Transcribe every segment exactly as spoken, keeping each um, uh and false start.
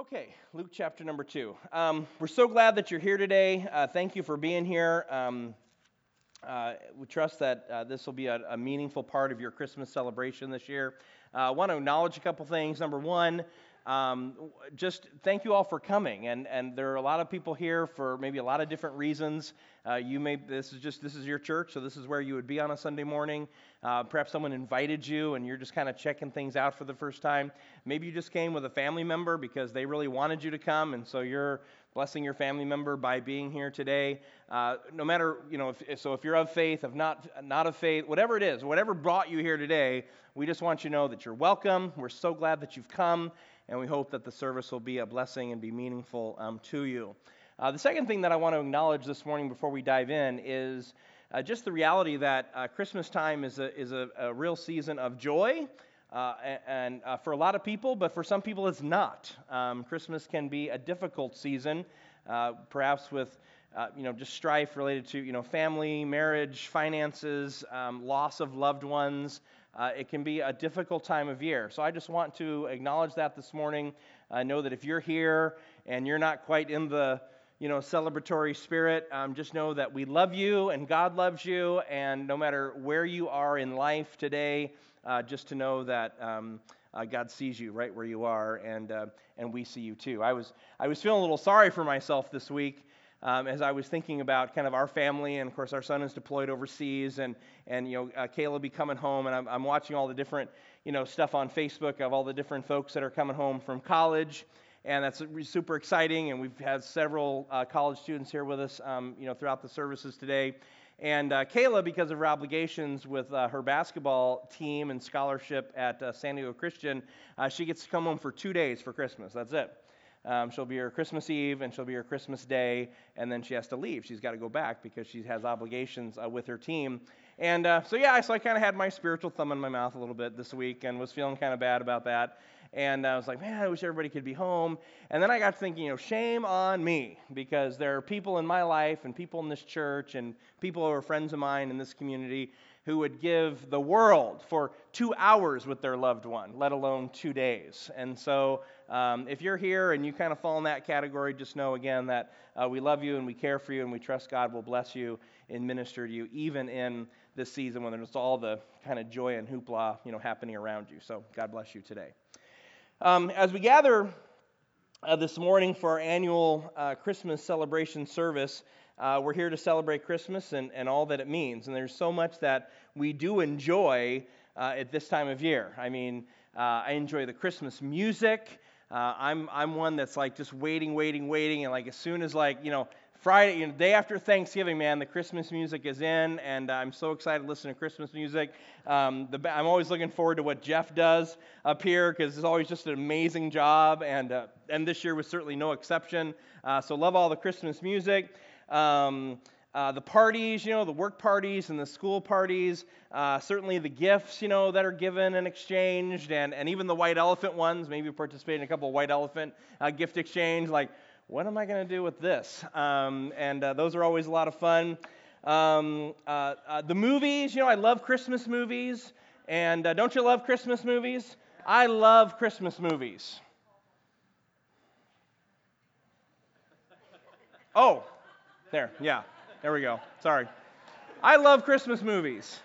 Okay, Luke chapter number two. Um, we're so glad that you're here today. Uh, thank you for being here. Um, uh, we trust that uh, this will be a, a meaningful part of your Christmas celebration this year. Uh, I want to acknowledge a couple things. Number one, um, just thank you all for coming. And, and there are a lot of people here for maybe a lot of different reasons. Uh, you may this is just this is your church, so this is where you would be on a Sunday morning. Uh, perhaps someone invited you, and you're just kind of checking things out for the first time. Maybe you just came with a family member because they really wanted you to come, and so you're blessing your family member by being here today. Uh, no matter, you know, if, so if you're of faith, if not not of faith, whatever it is, whatever brought you here today, we just want you to know that you're welcome. We're so glad that you've come, and we hope that the service will be a blessing and be meaningful um, to you. Uh, the second thing that I want to acknowledge this morning before we dive in is uh, just the reality that uh, Christmas time is a is a, a real season of joy. Uh, and uh, for a lot of people, but for some people it's not. Um, Christmas can be a difficult season, uh, perhaps with uh, you know just strife related to you know family, marriage, finances, um, loss of loved ones. Uh, it can be a difficult time of year. So I just want to acknowledge that this morning. I know that if you're here and you're not quite in the you know celebratory spirit, um, just know that we love you and God loves you, and no matter where you are in life today, Uh, just to know that um, uh, God sees you right where you are, and uh, and we see you too. I was I was feeling a little sorry for myself this week um, as I was thinking about kind of our family, and of course our son is deployed overseas, and and you know uh, Caleb be coming home, and I'm, I'm watching all the different you know stuff on Facebook of all the different folks that are coming home from college. And that's super exciting, and we've had several uh, college students here with us, um, you know, throughout the services today. And uh, Kayla, because of her obligations with uh, her basketball team and scholarship at uh, San Diego Christian, uh, she gets to come home for two days for Christmas. That's it. Um, she'll be here Christmas Eve, and she'll be here Christmas Day, and then she has to leave. She's got to go back because she has obligations uh, with her team. And uh, so, yeah, so I kind of had my spiritual thumb in my mouth a little bit this week and was feeling kind of bad about that. And I was like, man, I wish everybody could be home. And then I got thinking, you know, shame on me, because there are people in my life and people in this church and people who are friends of mine in this community who would give the world for two hours with their loved one, let alone two days. And so um, if you're here and you kind of fall in that category, just know again that uh, we love you and we care for you and we trust God will bless you and minister to you, even in this season when there's all the kind of joy and hoopla, you know, happening around you. So God bless you today. Um, as we gather uh, this morning for our annual uh, Christmas celebration service, uh, we're here to celebrate Christmas and, and all that it means. And there's so much that we do enjoy uh, at this time of year. I mean, uh, I enjoy the Christmas music. Uh, I'm I'm one that's like just waiting, waiting, waiting, and like as soon as like you know. Friday, you know, day after Thanksgiving, man, the Christmas music is in, and I'm so excited to listen to Christmas music. Um, the, I'm always looking forward to what Jeff does up here, because it's always just an amazing job, and uh, and this year was certainly no exception. Uh, so love all the Christmas music. Um, uh, the parties, you know, the work parties and the school parties, uh, certainly the gifts, you know, that are given and exchanged, and, and even the white elephant ones. Maybe participate in a couple of white elephant uh, gift exchange, like, what am I going to do with this? Um, and uh, those are always a lot of fun. Um, uh, uh, the movies, you know, I love Christmas movies. And uh, don't you love Christmas movies? I love Christmas movies. Oh, there, yeah, there we go. Sorry. I love Christmas movies.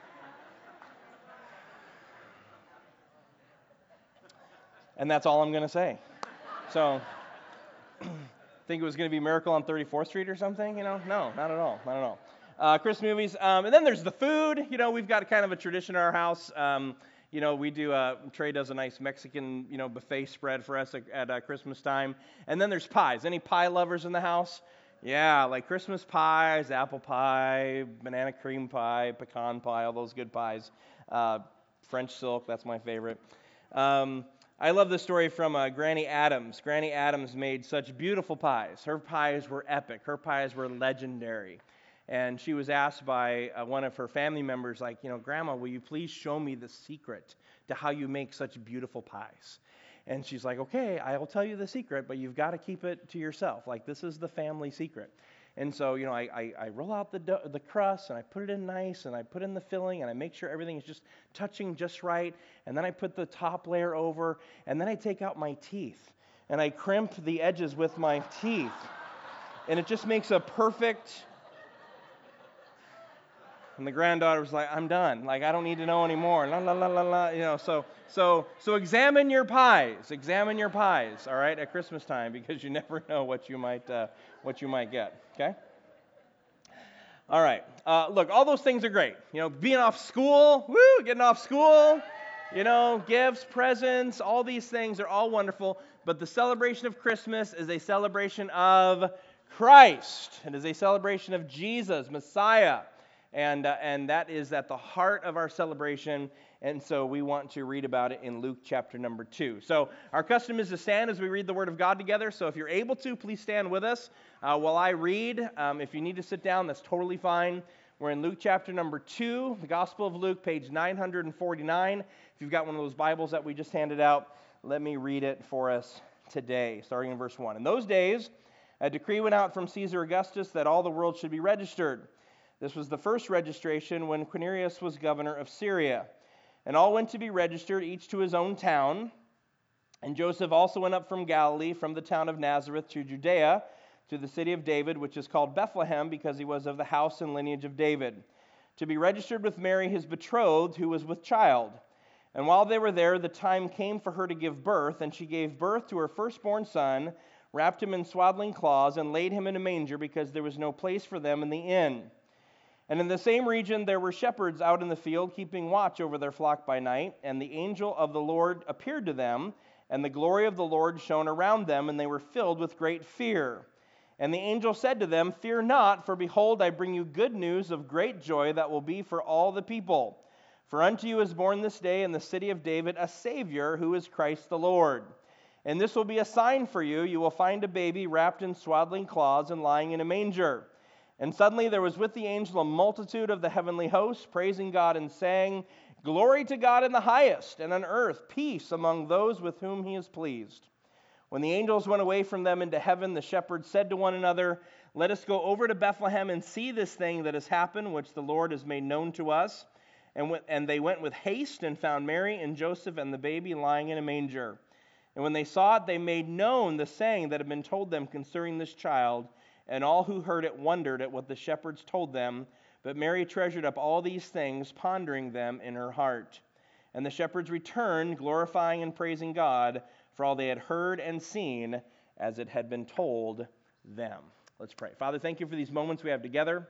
And that's all I'm going to say. So... think it was going to be Miracle on thirty-fourth Street or something, you know? No, not at all, not at all. Uh, Christmas movies, um, and then there's the food. You know, we've got kind of a tradition in our house. Um, you know, we do, uh, Trey does a nice Mexican, you know, buffet spread for us at, at uh, Christmas time. And then there's pies. Any pie lovers in the house? Yeah, like Christmas pies, apple pie, banana cream pie, pecan pie, all those good pies. Uh, French silk, that's my favorite. Um, I love this story from uh, Granny Adams. Granny Adams made such beautiful pies. Her pies were epic. Her pies were legendary. And she was asked by uh, one of her family members, like, you know, Grandma, will you please show me the secret to how you make such beautiful pies? And she's like, okay, I will tell you the secret, but you've got to keep it to yourself. Like, this is the family secret. And so, you know, I, I, I roll out the dough, the crust, and I put it in nice, and I put in the filling, and I make sure everything is just touching just right. And then I put the top layer over, and then I take out my teeth. and I crimp the edges with my teeth. And it just makes a perfect... And the granddaughter was like, I'm done. Like, I don't need to know anymore. La, la, la, la, la. You know, so, so, so examine your pies. Examine your pies, all right, at Christmas time, because you never know what you might, uh, what you might get, okay? All right. Uh, look, all those things are great. You know, being off school, woo, getting off school, you know, gifts, presents, all these things are all wonderful. But the celebration of Christmas is a celebration of Christ. It is a celebration of Jesus, Messiah. And, uh, and that is at the heart of our celebration, and so we want to read about it in Luke chapter number two. So our custom is to stand as we read the Word of God together, so if you're able to, please stand with us uh, while I read. Um, if you need to sit down, that's totally fine. We're in Luke chapter number two, the Gospel of Luke, page nine forty-nine. If you've got one of those Bibles that we just handed out, let me read it for us today, starting in verse one. In those days, a decree went out from Caesar Augustus that all the world should be registered. This was the first registration when Quirinius was governor of Syria. And all went to be registered, each to his own town. And Joseph also went up from Galilee, from the town of Nazareth to Judea, to the city of David, which is called Bethlehem, because he was of the house and lineage of David, to be registered with Mary, his betrothed, who was with child. And while they were there, the time came for her to give birth, and she gave birth to her firstborn son, wrapped him in swaddling cloths, and laid him in a manger, because there was no place for them in the inn. And in the same region there were shepherds out in the field, keeping watch over their flock by night. And the angel of the Lord appeared to them, and the glory of the Lord shone around them, and they were filled with great fear. And the angel said to them, Fear not, for behold, I bring you good news of great joy that will be for all the people. For unto you is born this day in the city of David a Savior, who is Christ the Lord. And this will be a sign for you. You will find a baby wrapped in swaddling cloths and lying in a manger. And suddenly there was with the angel a multitude of the heavenly hosts, praising God and saying, Glory to God in the highest, and on earth peace among those with whom he is pleased. When the angels went away from them into heaven, the shepherds said to one another, Let us go over to Bethlehem and see this thing that has happened, which the Lord has made known to us. And, w- and they went with haste and found Mary and Joseph and the baby lying in a manger. And when they saw it, they made known the saying that had been told them concerning this child. And all who heard it wondered at what the shepherds told them. But Mary treasured up all these things, pondering them in her heart. And the shepherds returned, glorifying and praising God for all they had heard and seen, as it had been told them. Let's pray. Father, thank you for these moments we have together.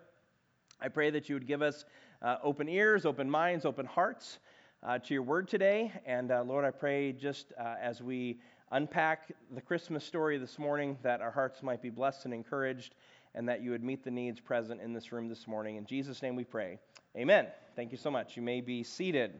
I pray that you would give us uh, open ears, open minds, open hearts uh, to your word today. And uh, Lord, I pray just uh, as we unpack the Christmas story this morning, that our hearts might be blessed and encouraged, and that you would meet the needs present in this room this morning. In Jesus' name we pray. Amen. Thank you so much. You may be seated.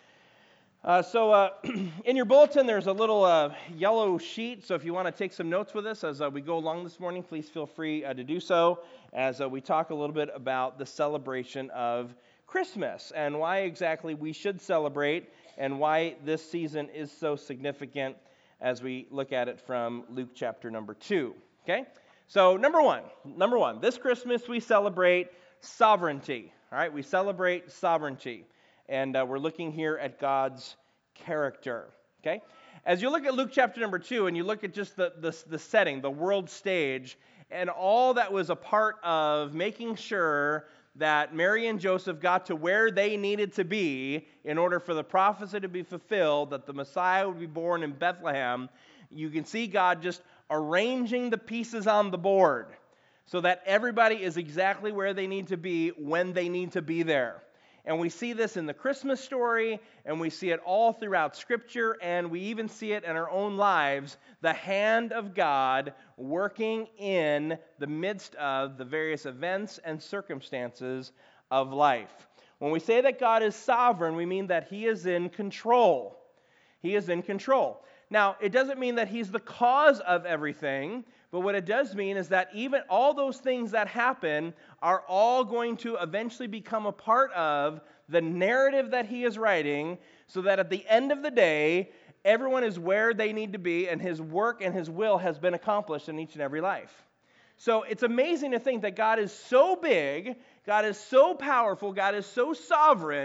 Uh, so uh, in your bulletin, there's a little uh, yellow sheet, so if you want to take some notes with us as uh, we go along this morning, please feel free uh, to do so as uh, we talk a little bit about the celebration of Christmas and why exactly we should celebrate and why this season is so significant as we look at it from Luke chapter number two, okay? So number one, number one, this Christmas we celebrate sovereignty, all right? We celebrate sovereignty, and uh, we're looking here at God's character, okay? As you look at Luke chapter number two, and you look at just the, the, the setting, the world stage, and all that was a part of making sure that Mary and Joseph got to where they needed to be in order for the prophecy to be fulfilled, that the Messiah would be born in Bethlehem, you can see God just arranging the pieces on the board so that everybody is exactly where they need to be when they need to be there. And we see this in the Christmas story, and we see it all throughout Scripture, and we even see it in our own lives, the hand of God working in the midst of the various events and circumstances of life. When we say that God is sovereign, we mean that He is in control. He is in control. Now, it doesn't mean that He's the cause of everything, but what it does mean is that even all those things that happen are all going to eventually become a part of the narrative that He is writing, so that at the end of the day, everyone is where they need to be, and His work and His will has been accomplished in each and every life. So it's amazing to think that God is so big, God is so powerful, God is so sovereign,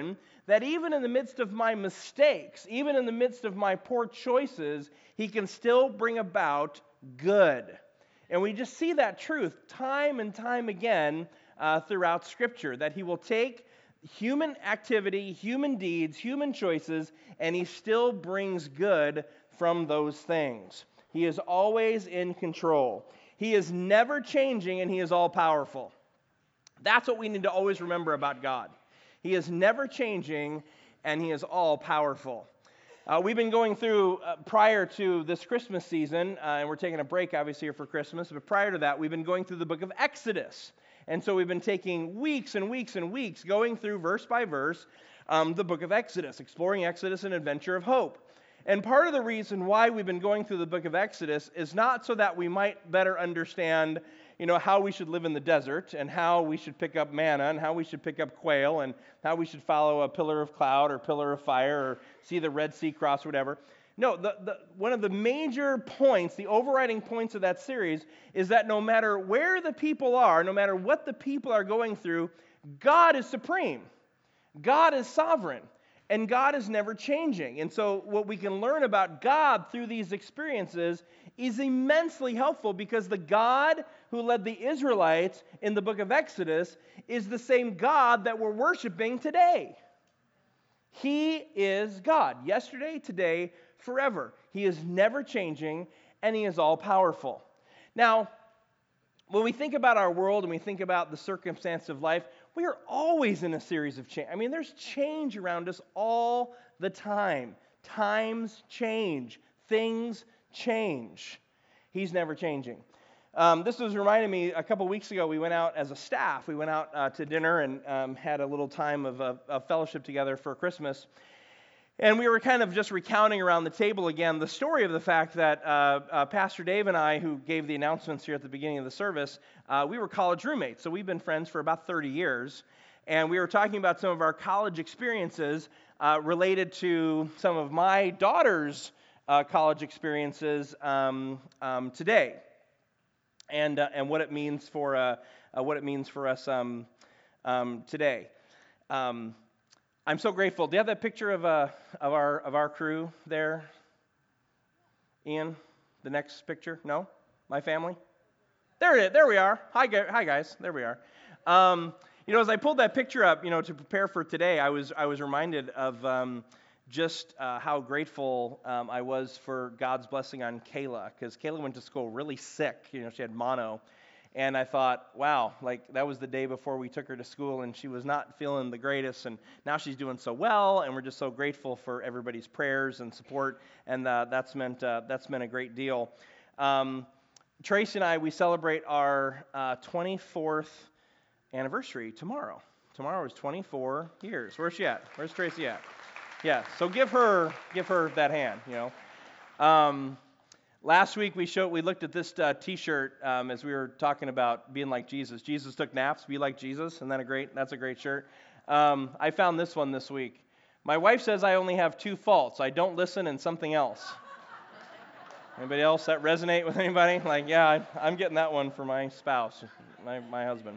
that even in the midst of my mistakes, even in the midst of my poor choices, He can still bring about good. And we just see that truth time and time again uh, throughout Scripture, that He will take human activity, human deeds, human choices, and He still brings good from those things. He is always in control. He is never changing, and He is all-powerful. That's what we need to always remember about God. He is never changing, and He is all-powerful. Uh, we've been going through, uh, prior to this Christmas season, uh, and we're taking a break, obviously, here for Christmas, but prior to that, we've been going through the book of Exodus. And so we've been taking weeks and weeks and weeks going through verse by verse um, the book of Exodus, exploring Exodus, an adventure of hope. And part of the reason why we've been going through the book of Exodus is not so that we might better understand, you know, how we should live in the desert and how we should pick up manna and how we should pick up quail and how we should follow a pillar of cloud or pillar of fire or see the Red Sea cross or whatever. No, the, the, one of the major points, the overriding points of that series is that no matter where the people are, no matter what the people are going through, God is supreme. God is sovereign. And God is never changing. And so what we can learn about God through these experiences is immensely helpful, because the God who led the Israelites in the book of Exodus is the same God that we're worshiping today. He is God, yesterday, today, forever. He is never changing, and He is all-powerful. Now, when we think about our world and we think about the circumstance of life, we are always in a series of change. I mean, there's change around us all the time. Times change. Things change. He's never changing. Um, this was reminding me, a couple weeks ago, we went out as a staff. We went out uh, to dinner and um, had a little time of, of, of fellowship together for Christmas. And we were kind of just recounting around the table again the story of the fact that uh, uh, Pastor Dave and I, who gave the announcements here at the beginning of the service, uh, we were college roommates. So we've been friends for about thirty years. And we were talking about some of our college experiences uh, related to some of my daughter's uh, college experiences um, um, today, and uh, and what it means for uh, uh, what it means for us um, um, today. Um, I'm so grateful. Do you have that picture of uh, of our of our crew there, Ian? The next picture? No, my family. There it is. There we are. Hi, gu- hi guys. There we are. Um, you know, as I pulled that picture up, you know, to prepare for today, I was I was reminded of um, just uh, how grateful um, I was for God's blessing on Kayla, because Kayla went to school really sick. You know, she had mono. And I thought, wow, like that was the day before we took her to school, and she was not feeling the greatest, and now she's doing so well, and we're just so grateful for everybody's prayers and support, and uh, that's meant uh, that's meant a great deal. Um, Tracy and I, we celebrate our uh, twenty-fourth anniversary tomorrow. Tomorrow is twenty-four years. Where's she at? Where's Tracy at? Yeah, so give her give her that hand, you know. Um, Last week we showed we looked at this uh, T-shirt um, as we were talking about being like Jesus. Jesus took naps. Be like Jesus. Isn't that a great? That's a great shirt. Um, I found this one this week. My wife says I only have two faults. I don't listen and something else. Anybody else that resonate with anybody? Like, yeah, I, I'm getting that one for my spouse, my my husband.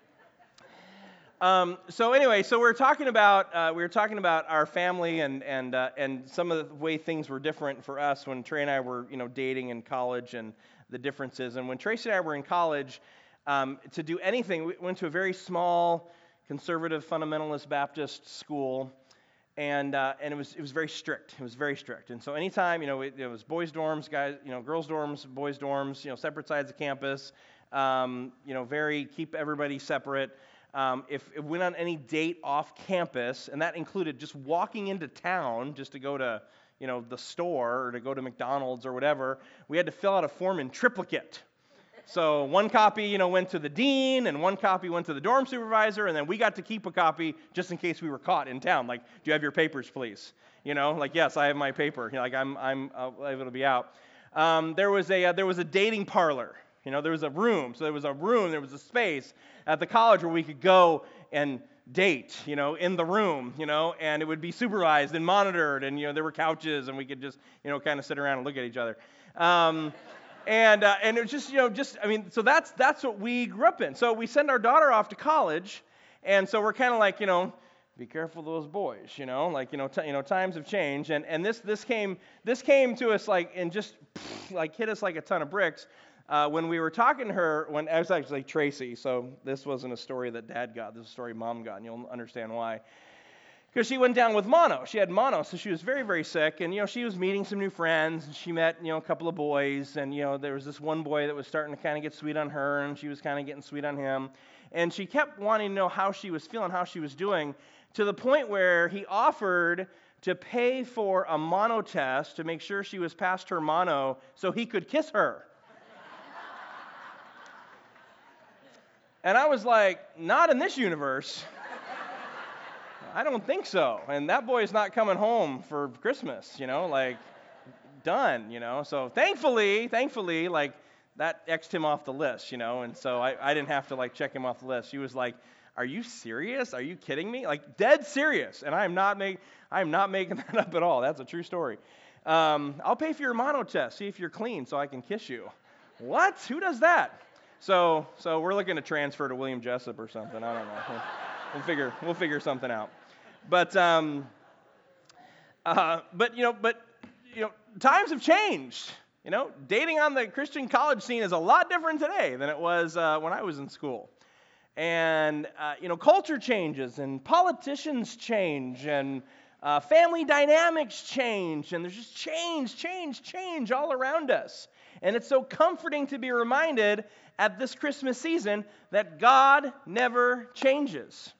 Um, so anyway, so we're talking about uh, we were talking about our family and and uh, and some of the way things were different for us when Trey and I were you know dating in college, and the differences. And when Tracy and I were in college, um, to do anything, we went to a very small conservative fundamentalist Baptist school, and uh, and it was it was very strict. It was very strict. And so anytime you know it, it was boys dorms, guys, you know girls dorms, boys dorms, you know separate sides of campus, um, you know very keep everybody separate. Um, if it went on any date off campus, and that included just walking into town just to go to, you know, the store or to go to McDonald's or whatever, we had to fill out a form in triplicate. So one copy, you know, went to the dean, and one copy went to the dorm supervisor, and then we got to keep a copy just in case we were caught in town. Like, do you have your papers, please? You know, like, yes, I have my paper. You know, like, I'm I'm uh, able to be out. Um, there was a uh, there was a dating parlor. You know, there was a room. So there was a room, there was a space at the college where we could go and date, you know, in the room, you know, and it would be supervised and monitored, and, you know, there were couches, and we could just, you know, kind of sit around and look at each other. Um, and uh, and it was just, you know, just, I mean, so that's that's what we grew up in. So we send our daughter off to college, and so we're kind of like, you know, be careful of those boys, you know, like, you know, t- you know, times have changed. And, and this, this came, this came to us like, and just pff, like hit us like a ton of bricks uh, when we were talking to her, when I was actually Tracy. So this wasn't a story that Dad got. This is a story Mom got, and you'll understand why. Because she went down with mono. She had mono, so she was very, very sick. And, you know, she was meeting some new friends. And she met, you know, a couple of boys. And, you know, there was this one boy that was starting to kind of get sweet on her, and she was kind of getting sweet on him. And she kept wanting to know how she was feeling, how she was doing, to the point where he offered to pay for a mono test to make sure she was past her mono so he could kiss her. And I was like, not in this universe. I don't think so. And that boy's not coming home for Christmas, you know, like, done, you know. So thankfully, thankfully, like, that X'd him off the list, you know. And so I, I didn't have to, like, check him off the list. He was like, are you serious? Are you kidding me? Like, dead serious. And I am not, make, I am not making that up at all. That's a true story. Um, I'll pay for your mono test, see if you're clean so I can kiss you. What? Who does that? So, so we're looking to transfer to William Jessup or something. I don't know. We'll, we'll figure, we'll figure something out. But, um, uh, but you know, but you know, times have changed. You know, dating on the Christian college scene is a lot different today than it was uh, when I was in school. And uh, you know, culture changes, and politicians change, and uh, family dynamics change, and there's just change, change, change all around us. And it's so comforting to be reminded at this Christmas season that God never changes.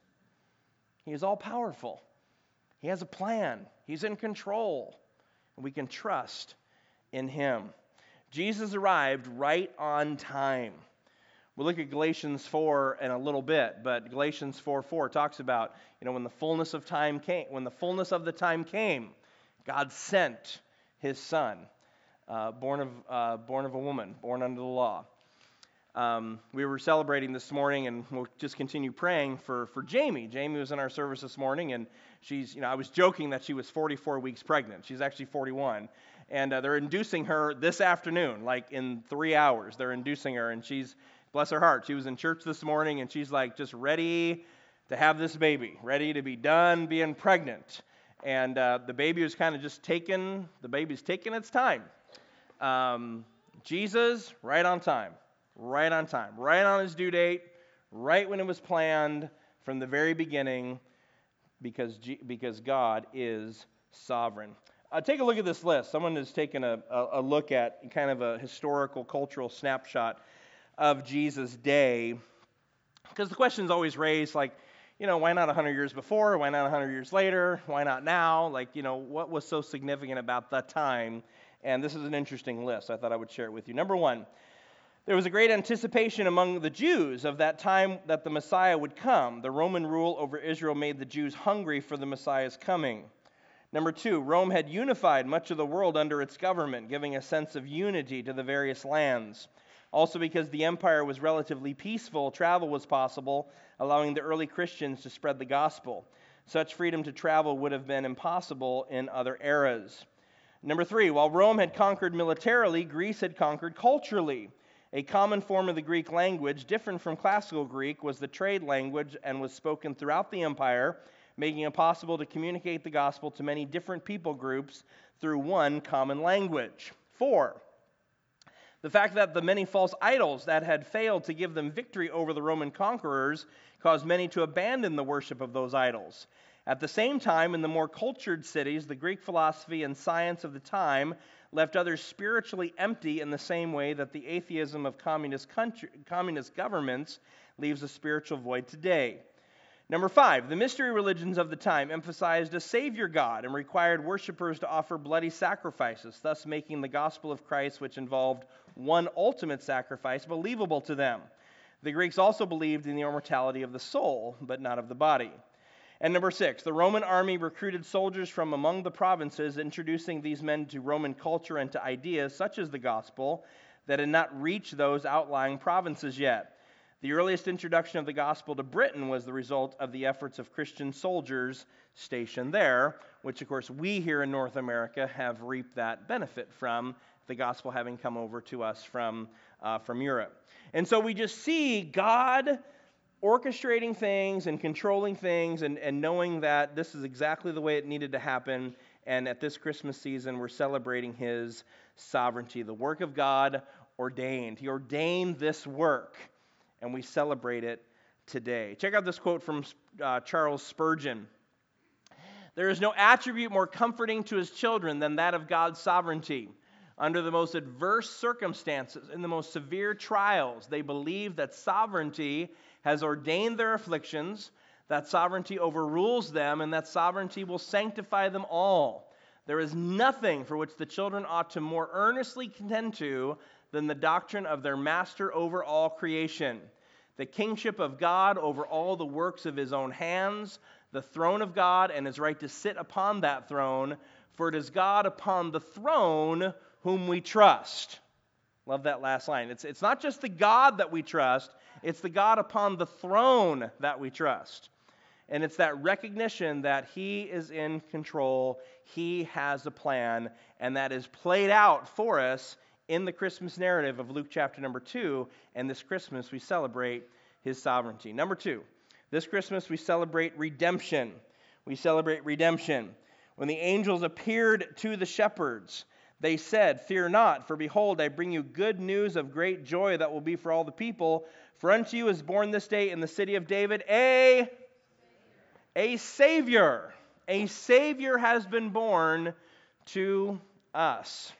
He is all-powerful. He has a plan. He's in control. And we can trust in Him. Jesus arrived right on time. We'll look at Galatians four in a little bit, but Galatians four four talks about, you know, when the fullness of time came, when the fullness of the time came, God sent His Son, uh, born of uh, born of a woman, born under the law. Um, we were celebrating this morning, and we'll just continue praying for, for Jamie. Jamie was in our service this morning, and she's, you know, I was joking that she was forty-four weeks pregnant. She's actually forty-one, and uh, they're inducing her this afternoon, like in three hours. They're inducing her, and she's, bless her heart, she was in church this morning, and she's like just ready to have this baby, ready to be done being pregnant. And uh, the baby was kind of just taking, the baby's taking its time. Um, Jesus, right on time. Right on time, right on his due date, right when it was planned from the very beginning, because G- because God is sovereign. Uh, take a look at this list. Someone has taken a, a, a look at kind of a historical, cultural snapshot of Jesus' day, because the question is always raised, like, you know, why not one hundred years before? Why not one hundred years later? Why not now? Like, you know, what was so significant about that time? And this is an interesting list. I thought I would share it with you. Number one, there was a great anticipation among the Jews of that time that the Messiah would come. The Roman rule over Israel made the Jews hungry for the Messiah's coming. Number two, Rome had unified much of the world under its government, giving a sense of unity to the various lands. Also, because the empire was relatively peaceful, travel was possible, allowing the early Christians to spread the gospel. Such freedom to travel would have been impossible in other eras. Number three, while Rome had conquered militarily, Greece had conquered culturally. A common form of the Greek language, different from classical Greek, was the trade language and was spoken throughout the empire, making it possible to communicate the gospel to many different people groups through one common language. Four, the fact that the many false idols that had failed to give them victory over the Roman conquerors caused many to abandon the worship of those idols. At the same time, in the more cultured cities, the Greek philosophy and science of the time left others spiritually empty in the same way that the atheism of communist country, communist governments leaves a spiritual void today. Number five, the mystery religions of the time emphasized a Savior God and required worshipers to offer bloody sacrifices, thus making the gospel of Christ, which involved one ultimate sacrifice, believable to them. The Greeks also believed in the immortality of the soul, but not of the body. And number six, the Roman army recruited soldiers from among the provinces, introducing these men to Roman culture and to ideas such as the gospel that had not reached those outlying provinces yet. The earliest introduction of the gospel to Britain was the result of the efforts of Christian soldiers stationed there, which of course we here in North America have reaped that benefit from, the gospel having come over to us from, uh, from Europe. And so we just see God orchestrating things and controlling things and, and knowing that this is exactly the way it needed to happen. And at this Christmas season, we're celebrating his sovereignty. The work of God ordained. He ordained this work, and we celebrate it today. Check out this quote from uh, Charles Spurgeon. There is no attribute more comforting to his children than that of God's sovereignty. Under the most adverse circumstances, in the most severe trials, they believe that sovereignty has ordained their afflictions, that sovereignty overrules them, and that sovereignty will sanctify them all. There is nothing for which the children ought to more earnestly contend to than the doctrine of their master over all creation, the kingship of God over all the works of his own hands, the throne of God and his right to sit upon that throne, for it is God upon the throne whom we trust. Love that last line. It's, it's not just the God that we trust, it's the God upon the throne that we trust. And it's that recognition that he is in control, he has a plan, and that is played out for us in the Christmas narrative of Luke chapter number two. And this Christmas we celebrate his sovereignty. Number two, this Christmas we celebrate redemption. We celebrate redemption. When the angels appeared to the shepherds, they said, "Fear not, for behold, I bring you good news of great joy that will be for all the people. For unto you is born this day in the city of David a, a Savior. A Savior has been born to us."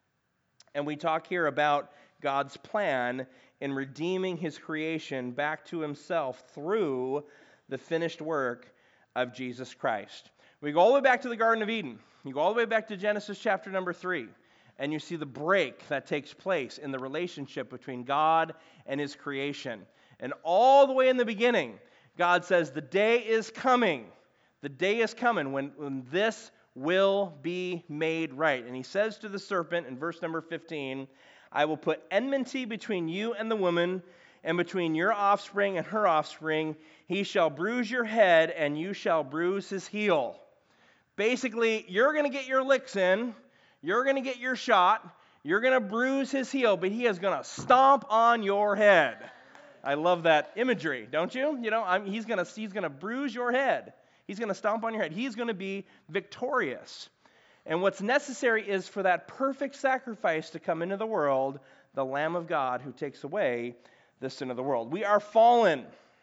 And we talk here about God's plan in redeeming his creation back to himself through the finished work of Jesus Christ. We go all the way back to the Garden of Eden. You go all the way back to Genesis chapter number three, and you see the break that takes place in the relationship between God and his creation. And all the way in the beginning, God says, the day is coming. The day is coming when, when this will be made right. And he says to the serpent in verse number fifteen, "I will put enmity between you and the woman, and between your offspring and her offspring. He shall bruise your head, and you shall bruise his heel." Basically, you're going to get your licks in, you're going to get your shot, you're going to bruise his heel, but he is going to stomp on your head. I love that imagery, don't you? You know, I'm, he's going to he's going to bruise your head. He's going to stomp on your head. He's going to be victorious. And what's necessary is for that perfect sacrifice to come into the world, the Lamb of God who takes away the sin of the world. We are fallen,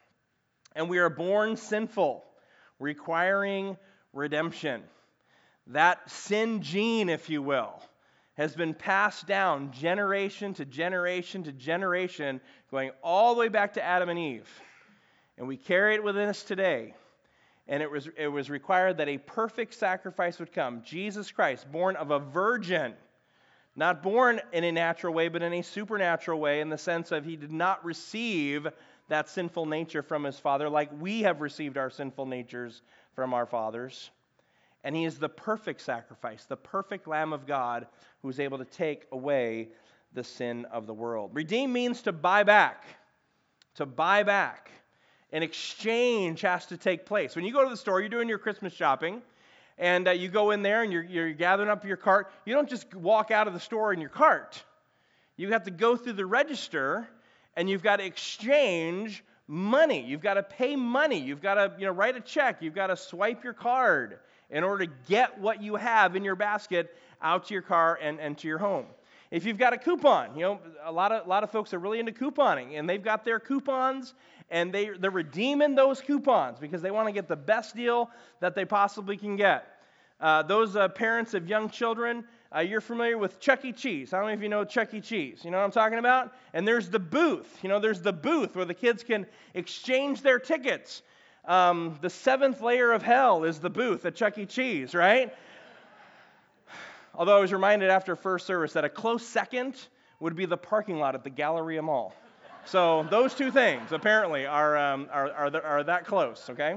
and we are born sinful, requiring redemption. That sin gene, if you will, has been passed down generation to generation to generation, going all the way back to Adam and Eve. And we carry it within us today. And it was, it was required that a perfect sacrifice would come. Jesus Christ, born of a virgin, not born in a natural way, but in a supernatural way, in the sense of he did not receive that sinful nature from his Father like we have received our sinful natures from our fathers. And he is the perfect sacrifice, the perfect Lamb of God who is able to take away the sin of the world. Redeem means to buy back. To buy back. An exchange has to take place. When you go to the store, you're doing your Christmas shopping, and uh, you go in there and you're, you're gathering up your cart. You don't just walk out of the store in your cart. You have to go through the register, and you've got to exchange money. You've got to pay money. You've got to, you know, write a check. You've got to swipe your card in order to get what you have in your basket out to your car and, and to your home. If you've got a coupon, you know, a lot of a lot of folks are really into couponing, and they've got their coupons, and they, they're redeeming those coupons because they want to get the best deal that they possibly can get. Uh, those uh, parents of young children, uh, you're familiar with Chuck E. Cheese. I don't know if you know Chuck E. Cheese. You know what I'm talking about? And there's the booth. You know, there's the booth where the kids can exchange their tickets. Um, the seventh layer of hell is the booth at Chuck E. Cheese, right? Although I was reminded after first service that a close second would be the parking lot at the Galleria Mall. So those two things apparently are um, are, are are that close, okay?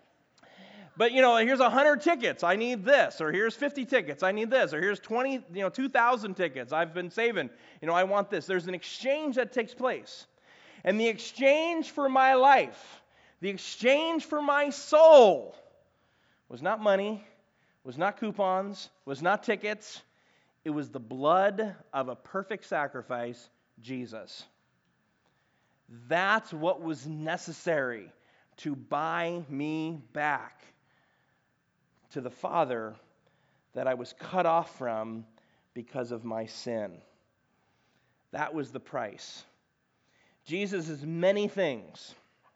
But you know, here's a hundred tickets. I need this, or here's fifty tickets. I need this, or here's twenty, you know, two thousand tickets. I've been saving. You know, I want this. There's an exchange that takes place, and the exchange for my life, the exchange for my soul, was not money. Was not coupons, was not tickets. It was the blood of a perfect sacrifice, Jesus. That's what was necessary to buy me back to the Father that I was cut off from because of my sin. That was the price. Jesus is many things.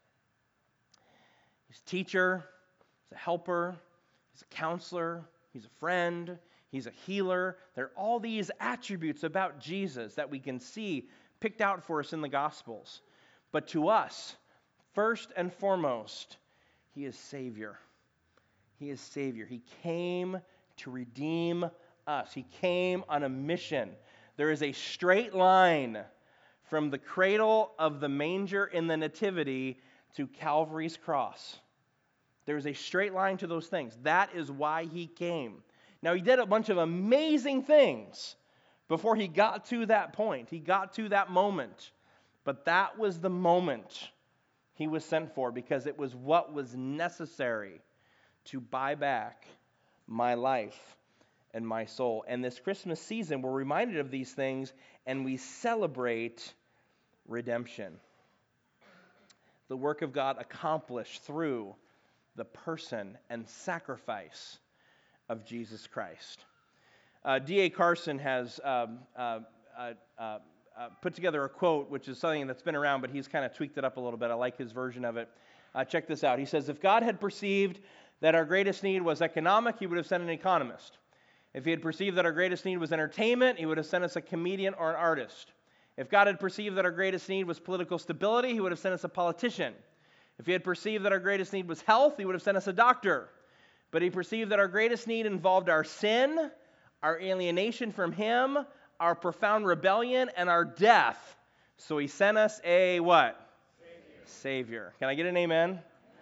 He's a teacher, he's a helper, he's a counselor, he's a friend, he's a healer. There are all these attributes about Jesus that we can see picked out for us in the Gospels. But to us, first and foremost, he is Savior. He is Savior. He came to redeem us. He came on a mission. There is a straight line from the cradle of the manger in the Nativity to Calvary's cross. There is a straight line to those things. That is why he came. Now, he did a bunch of amazing things before he got to that point. He got to that moment. But that was the moment he was sent for, because it was what was necessary to buy back my life and my soul. And this Christmas season, we're reminded of these things, and we celebrate redemption. The work of God accomplished through the person and sacrifice of Jesus Christ. Uh, D A Carson has um, uh, uh, uh, uh, put together a quote, which is something that's been around, but he's kind of tweaked it up a little bit. I like his version of it. Uh, check this out. He says, if God had perceived that our greatest need was economic, he would have sent an economist. If he had perceived that our greatest need was entertainment, he would have sent us a comedian or an artist. If God had perceived that our greatest need was political stability, he would have sent us a politician. If he had perceived that our greatest need was health, he would have sent us a doctor. But he perceived that our greatest need involved our sin, our alienation from him, our profound rebellion, and our death. So he sent us a what? Savior. Savior. Can I get an amen?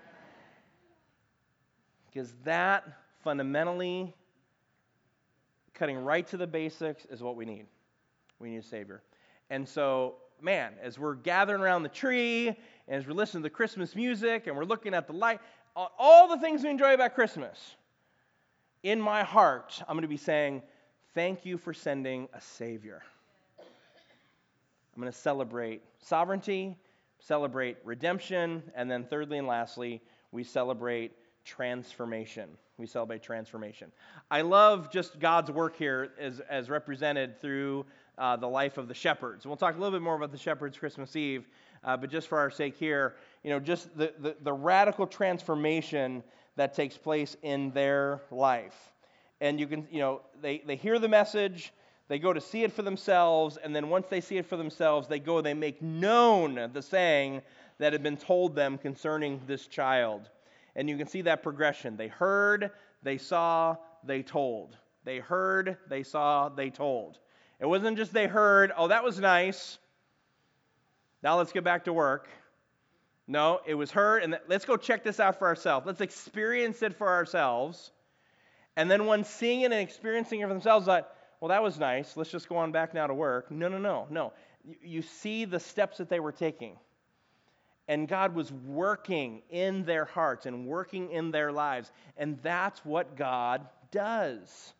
Because that fundamentally, cutting right to the basics, is what we need. We need a Savior. And so, man, as we're gathering around the tree, and as we're listening to the Christmas music, and we're looking at the light, all the things we enjoy about Christmas, in my heart, I'm going to be saying, thank you for sending a Savior. I'm going to celebrate sovereignty, celebrate redemption, and then thirdly and lastly, we celebrate transformation. We celebrate transformation. I love just God's work here as, as represented through uh, the life of the shepherds. We'll talk a little bit more about the shepherds Christmas Eve, uh, but just for our sake here, you know, just the, the, the radical transformation that takes place in their life. And you can, you know, they, they hear the message, they go to see it for themselves, and then once they see it for themselves, they go, they make known the saying that had been told them concerning this child. And you can see that progression. They heard, they saw, they told. They heard, they saw, they told. It wasn't just they heard, oh, that was nice. Now let's get back to work. No, it was heard, and let's go check this out for ourselves. Let's experience it for ourselves. And then when seeing it and experiencing it for themselves, like, well, that was nice. Let's just go on back now to work. No, no, no, no. You, you see the steps that they were taking. And God was working in their hearts and working in their lives. And that's what God does.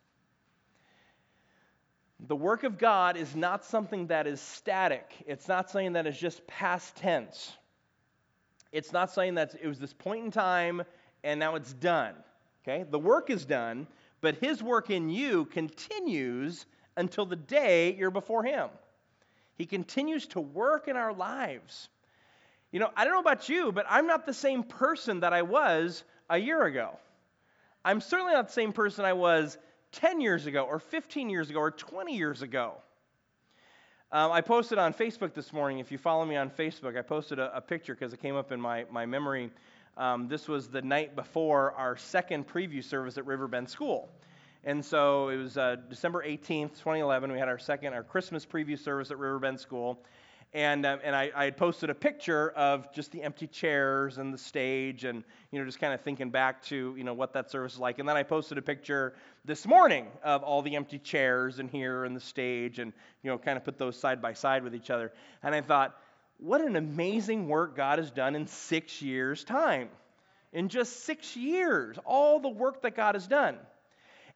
The work of God is not something that is static. It's not something that is just past tense. It's not saying that it was this point in time and now it's done. Okay? The work is done, but his work in you continues until the day you're before him. He continues to work in our lives. You know, I don't know about you, but I'm not the same person that I was a year ago. I'm certainly not the same person I was ten years ago or fifteen years ago or twenty years ago. Um, I posted on Facebook this morning. If you follow me on Facebook, I posted a, a picture because it came up in my, my memory. Um, this was the night before our second preview service at Riverbend School. And so it was uh, December eighteenth, twenty eleven. We had our second, our Christmas preview service at Riverbend School. And um, and I, I had posted a picture of just the empty chairs and the stage and, you know, just kind of thinking back to, you know, what that service was like. And then I posted a picture this morning of all the empty chairs in here and the stage and, you know, kind of put those side by side with each other. And I thought, what an amazing work God has done in six years' time. In just six years, all the work that God has done.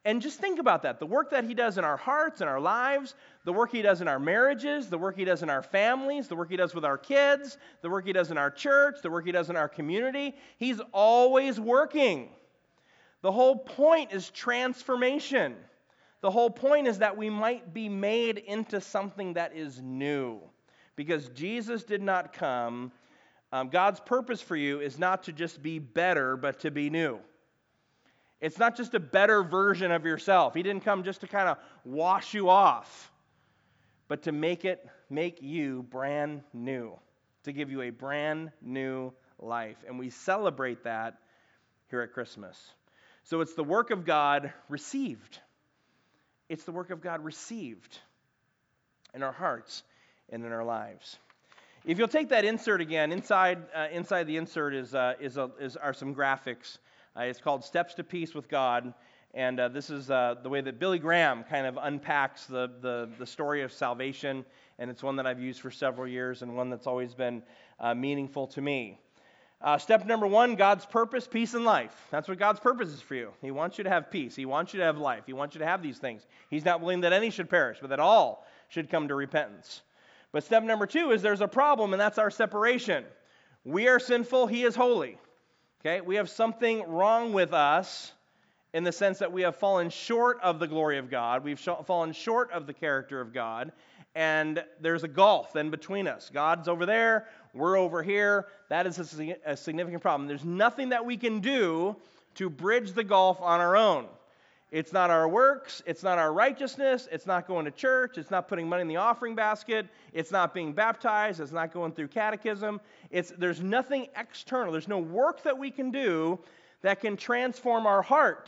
And just think about that. The work that he does in our hearts and our lives, the work he does in our marriages, the work he does in our families, the work he does with our kids, the work he does in our church, the work he does in our community. He's always working. The whole point is transformation. The whole point is that we might be made into something that is new. Because Jesus did not come. Um, God's purpose for you is not to just be better, but to be new. It's not just a better version of yourself. He didn't come just to kind of wash you off, but to make it, make you brand new, to give you a brand new life. And we celebrate that here at Christmas. So it's the work of God received. It's the work of God received in our hearts and in our lives. If you'll take that insert again, inside uh, inside the insert is uh, is, a, is are some graphics. Uh, it's called Steps to Peace with God, and uh, this is uh, the way that Billy Graham kind of unpacks the, the, the story of salvation, and it's one that I've used for several years and one that's always been uh, meaningful to me. Uh, step number one, God's purpose, peace and life. That's what God's purpose is for you. He wants you to have peace. He wants you to have life. He wants you to have these things. He's not willing that any should perish, but that all should come to repentance. But step number two is there's a problem, and that's our separation. We are sinful. He is holy. Okay, we have something wrong with us in the sense that we have fallen short of the glory of God. We've sh- fallen short of the character of God. And there's a gulf then between us. God's over there. We're over here. That is a, a significant problem. There's nothing that we can do to bridge the gulf on our own. It's not our works. It's not our righteousness. It's not going to church. It's not putting money in the offering basket. It's not being baptized. It's not going through catechism. It's, there's nothing external. There's no work that we can do that can transform our heart.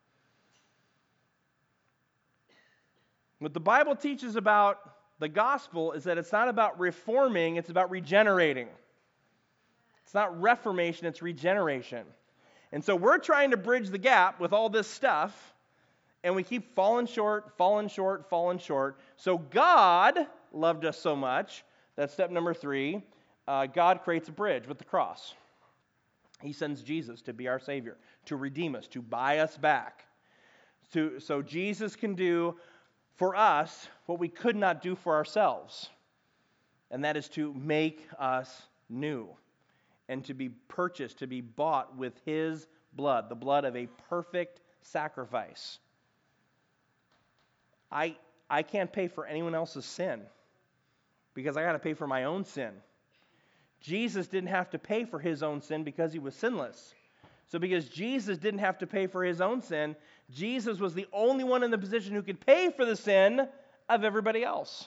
What the Bible teaches about the gospel is that it's not about reforming, it's about regenerating. It's not reformation, it's regeneration. And so we're trying to bridge the gap with all this stuff, and we keep falling short, falling short, falling short. So God loved us so much, that's step number three, uh, God creates a bridge with the cross. He sends Jesus to be our Savior, to redeem us, to buy us back. To, so Jesus can do for us what we could not do for ourselves, and that is to make us new and to be purchased, to be bought with His blood, the blood of a perfect sacrifice. I, I can't pay for anyone else's sin because I got to pay for my own sin. Jesus didn't have to pay for His own sin because He was sinless. So because Jesus didn't have to pay for His own sin, Jesus was the only one in the position who could pay for the sin of everybody else.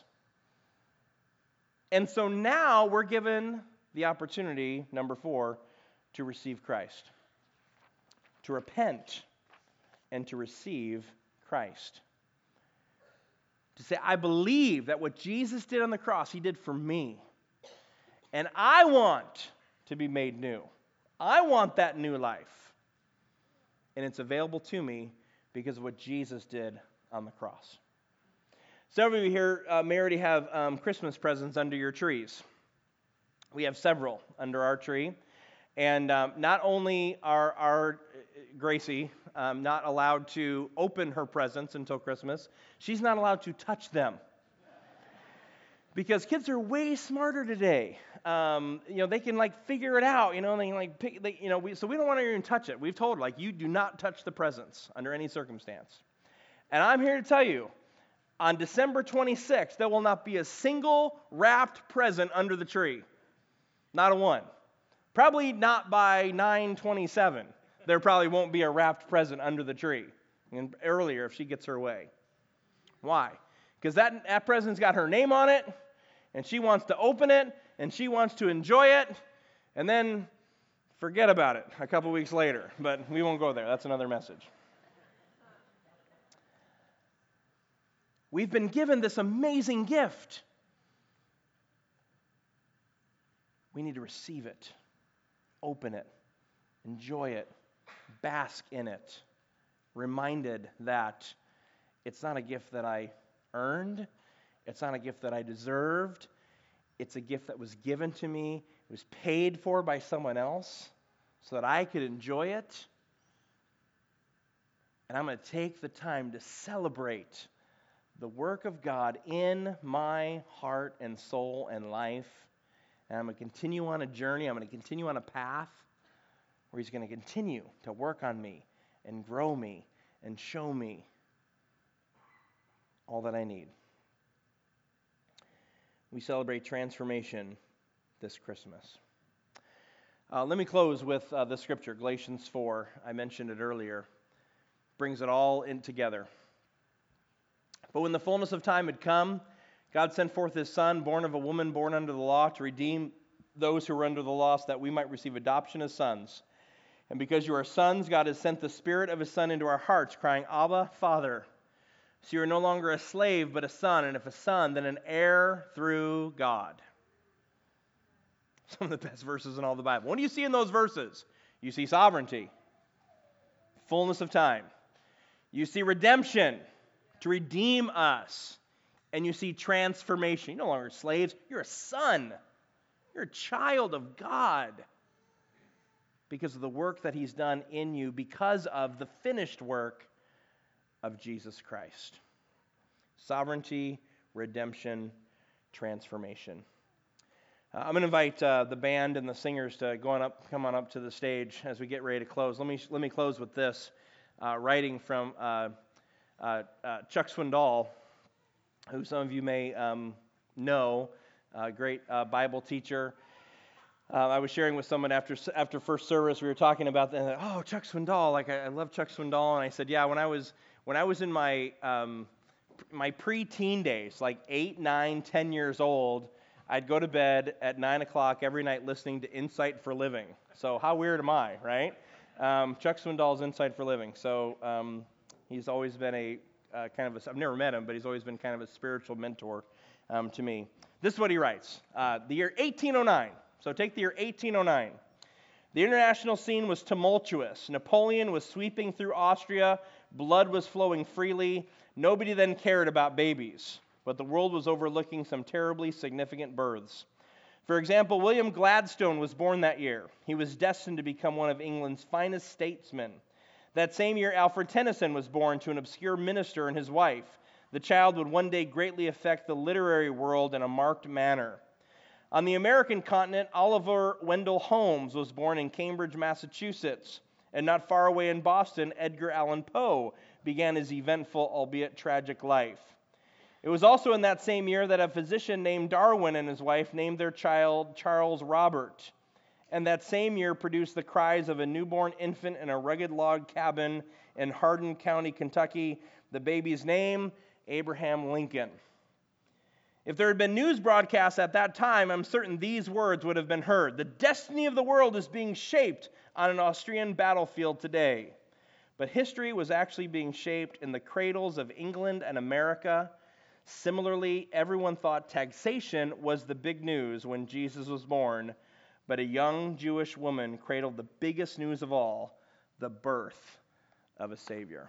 And so now we're given the opportunity, number four, to receive Christ. To repent and to receive Christ. To say, I believe that what Jesus did on the cross, He did for me. And I want to be made new. I want that new life. And it's available to me because of what Jesus did on the cross. Several of you here uh, may already have um, Christmas presents under your trees. We have several under our tree. And um, not only are our Gracie um, not allowed to open her presents until Christmas, she's not allowed to touch them. Because kids are way smarter today. Um, you know, they can like figure it out. You know, they can like pick. They, you know, we, so we don't want to even touch it. We've told her like, you do not touch the presents under any circumstance. And I'm here to tell you, on December twenty-sixth, there will not be a single wrapped present under the tree. Not a one. Probably not by nine twenty-seven. There probably won't be a wrapped present under the tree. And earlier if she gets her way. Why? Because that, that present's got her name on it, and she wants to open it, and she wants to enjoy it, and then forget about it a couple weeks later. But we won't go there. That's another message. We've been given this amazing gift. We need to receive it, open it, enjoy it, bask in it, reminded that it's not a gift that I earned. It's not a gift that I deserved. It's a gift that was given to me. It was paid for by someone else so that I could enjoy it. And I'm going to take the time to celebrate the work of God in my heart and soul and life. And I'm going to continue on a journey. I'm going to continue on a path where he's going to continue to work on me and grow me and show me all that I need. We celebrate transformation this Christmas. Uh, let me close with uh, the scripture, Galatians four. I mentioned it earlier. Brings it all in together. But when the fullness of time had come, God sent forth his Son, born of a woman born under the law, to redeem those who were under the law, so that we might receive adoption as sons. And because you are sons, God has sent the Spirit of his Son into our hearts, crying, Abba, Father. So you are no longer a slave, but a son, and if a son, then an heir through God. Some of the best verses in all the Bible. What do you see in those verses? You see sovereignty, fullness of time. You see redemption, to redeem us. And you see transformation. You're no longer slaves. You're a son. You're a child of God. Because of the work that he's done in you, because of the finished work of Jesus Christ. Sovereignty, redemption, transformation. Uh, I'm going to invite uh, the band and the singers to go on up, come on up to the stage as we get ready to close. Let me let me close with this uh, writing from uh, uh, uh, Chuck Swindoll, who some of you may um, know, a great uh, Bible teacher. Uh, I was sharing with someone after after first service. We were talking about the, oh, Chuck Swindoll. Like I, I love Chuck Swindoll, and I said, yeah. When I was when I was in my um, my pre-teen days, like eight, nine, ten years old, I'd go to bed at nine o'clock every night listening to Insight for Living. So how weird am I, right? Um, Chuck Swindoll's Insight for Living. So um, he's always been a uh, kind of a. I've never met him, but he's always been kind of a spiritual mentor um, to me. This is what he writes: uh, the year eighteen oh nine. So take the year eighteen oh nine. The international scene was tumultuous. Napoleon was sweeping through Austria. Blood was flowing freely. Nobody then cared about babies, but the world was overlooking some terribly significant births. For example, William Gladstone was born that year. He was destined to become one of England's finest statesmen. That same year, Alfred Tennyson was born to an obscure minister and his wife. The child would one day greatly affect the literary world in a marked manner. On the American continent, Oliver Wendell Holmes was born in Cambridge, Massachusetts. And not far away in Boston, Edgar Allan Poe began his eventful, albeit tragic life. It was also in that same year that a physician named Darwin and his wife named their child Charles Robert. And that same year produced the cries of a newborn infant in a rugged log cabin in Hardin County, Kentucky. The baby's name, Abraham Lincoln. If there had been news broadcasts at that time, I'm certain these words would have been heard. The destiny of the world is being shaped on an Austrian battlefield today. But history was actually being shaped in the cradles of England and America. Similarly, everyone thought taxation was the big news when Jesus was born, but a young Jewish woman cradled the biggest news of all, the birth of a Savior.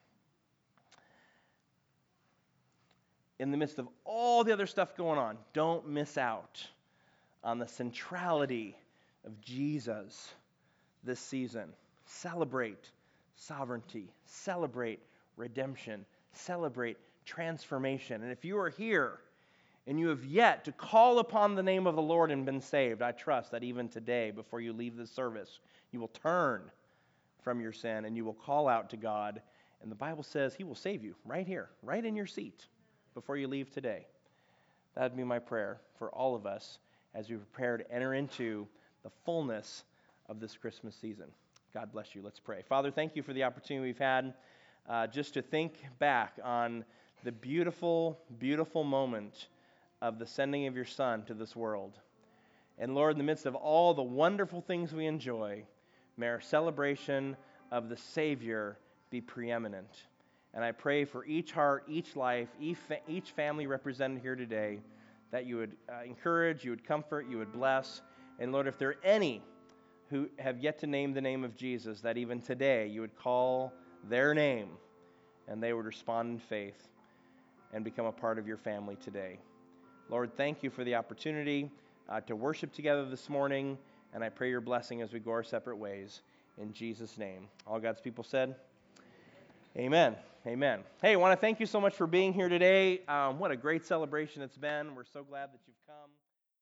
In the midst of all the other stuff going on, don't miss out on the centrality of Jesus this season. Celebrate sovereignty. Celebrate redemption. Celebrate transformation. And if you are here and you have yet to call upon the name of the Lord and been saved, I trust that even today, before you leave this service, you will turn from your sin and you will call out to God. And the Bible says he will save you right here, right in your seat, before you leave today. That would be my prayer for all of us as we prepare to enter into the fullness of this Christmas season. God bless you. Let's pray. Father, thank you for the opportunity we've had uh, just to think back on the beautiful, beautiful moment of the sending of your Son to this world. And Lord, in the midst of all the wonderful things we enjoy, may our celebration of the Savior be preeminent. And I pray for each heart, each life, each family represented here today, that you would uh, encourage, you would comfort, you would bless. And Lord, if there are any who have yet to name the name of Jesus, that even today you would call their name and they would respond in faith and become a part of your family today. Lord, thank you for the opportunity uh, to worship together this morning, and I pray your blessing as we go our separate ways. In Jesus' name. All God's people said, Amen. Amen. Hey, I want to thank you so much for being here today. Um, what a great celebration it's been. We're so glad that you've